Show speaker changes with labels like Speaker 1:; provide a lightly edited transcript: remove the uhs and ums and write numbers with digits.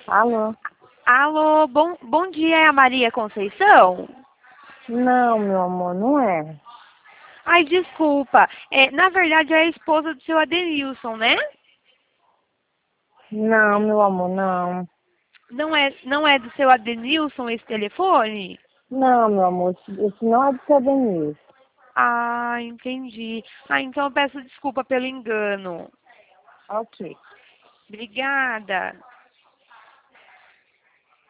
Speaker 1: Alô?
Speaker 2: Alô, bom dia, é a Maria Conceição?
Speaker 1: Não, meu amor, não é.
Speaker 2: Ai, desculpa. Na verdade, é a esposa do seu Adenilson, né?
Speaker 1: Não, meu amor, não.
Speaker 2: Não é do seu Adenilson esse telefone?
Speaker 1: Não, meu amor, esse não é do seu Denise.
Speaker 2: Ah, entendi. Ah, então eu peço desculpa pelo engano.
Speaker 1: Ok.
Speaker 2: Obrigada.